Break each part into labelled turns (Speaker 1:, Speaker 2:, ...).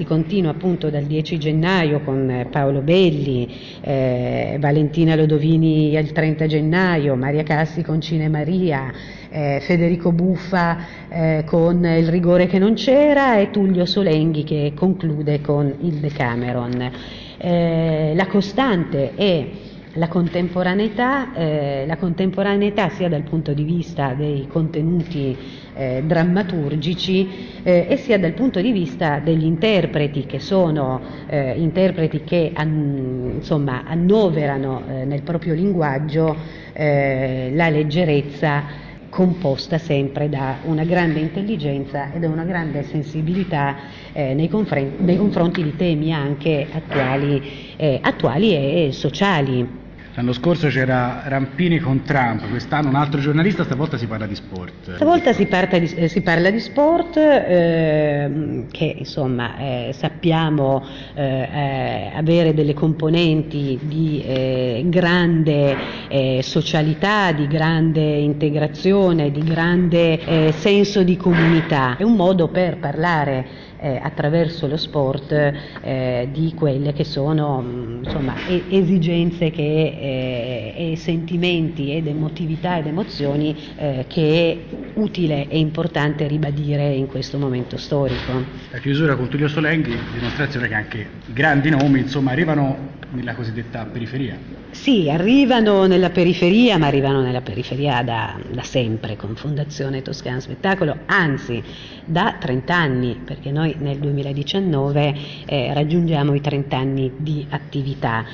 Speaker 1: Si continua appunto dal 10 gennaio con Paolo Belli, Valentina Lodovini il 30 gennaio, Maria Cassi con Cinemaria, Federico Buffa con Il rigore che non c'era e Tullio Solenghi che conclude con il Decameron. La costante è la contemporaneità sia dal punto di vista dei contenuti drammaturgici e sia dal punto di vista degli interpreti, che sono interpreti che annoverano nel proprio linguaggio la leggerezza, composta sempre da una grande intelligenza e da una grande sensibilità nei confronti di temi anche attuali e sociali.
Speaker 2: L'anno scorso c'era Rampini con Trump, quest'anno un altro giornalista, stavolta si parla di sport.
Speaker 1: Stavolta si parla di sport, che insomma sappiamo avere delle componenti di grande socialità, di grande integrazione, di grande senso di comunità. È un modo per parlare attraverso lo sport di quelle che sono esigenze e sentimenti ed emotività ed emozioni che è utile e importante ribadire in questo momento storico.
Speaker 2: La chiusura con Tullio Solenghi, dimostrazione che anche grandi nomi arrivano nella cosiddetta periferia.
Speaker 1: Sì, arrivano nella periferia, ma arrivano nella periferia da sempre con Fondazione Toscana Spettacolo, anzi da 30 anni, perché noi nel 2019 raggiungiamo i 30 anni di attività.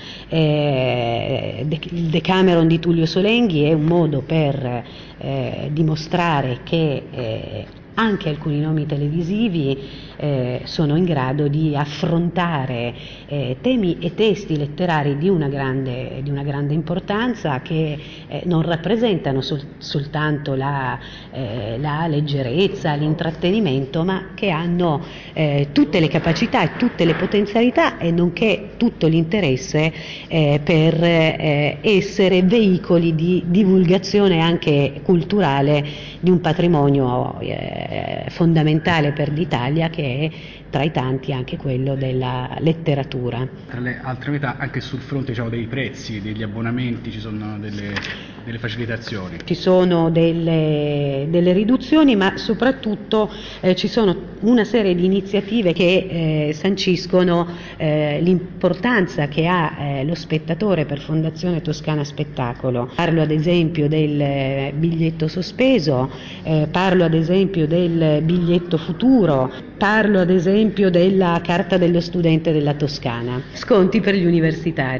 Speaker 1: Il Decameron di Tullio Solenghi è un modo per dimostrare che anche alcuni nomi televisivi sono in grado di affrontare temi e testi letterari di una grande importanza, che non rappresentano soltanto la leggerezza, l'intrattenimento, ma che hanno tutte le capacità e tutte le potenzialità e nonché tutto l'interesse per essere veicoli di divulgazione anche culturale di un patrimonio fondamentale per l'Italia, che è tra i tanti anche quello della letteratura.
Speaker 2: Tra le altre novità, anche sul fronte dei prezzi, degli abbonamenti, ci sono delle facilitazioni.
Speaker 1: Ci sono delle riduzioni, ma soprattutto ci sono una serie di iniziative che sanciscono l'importanza che ha lo spettatore per Fondazione Toscana Spettacolo. Parlo ad esempio del biglietto sospeso, parlo ad esempio del biglietto futuro, parlo ad esempio della carta dello studente della Toscana, sconti per gli universitari.